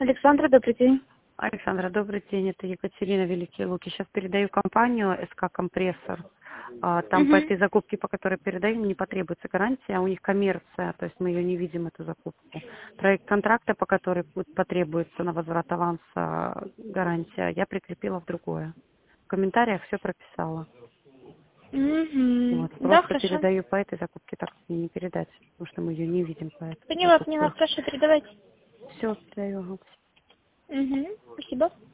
Александра, добрый день. Александра, добрый день. Это Екатерина, Великие Луки. Сейчас передаю компанию СК Компрессор. Там по этой закупке, по которой передаем, не потребуется гарантия, а у них коммерция, то есть мы ее не видим, эту закупку. Проект контракта, по которой потребуется на возврат аванса гарантия, я прикрепила в другое. В комментариях все прописала. Вот, Да, просто хорошо. передаю по этой закупке, так не передать, потому что мы ее не видим по этой Поняла, закупке. хорошо, передавайте. Все, передаю. Спасибо.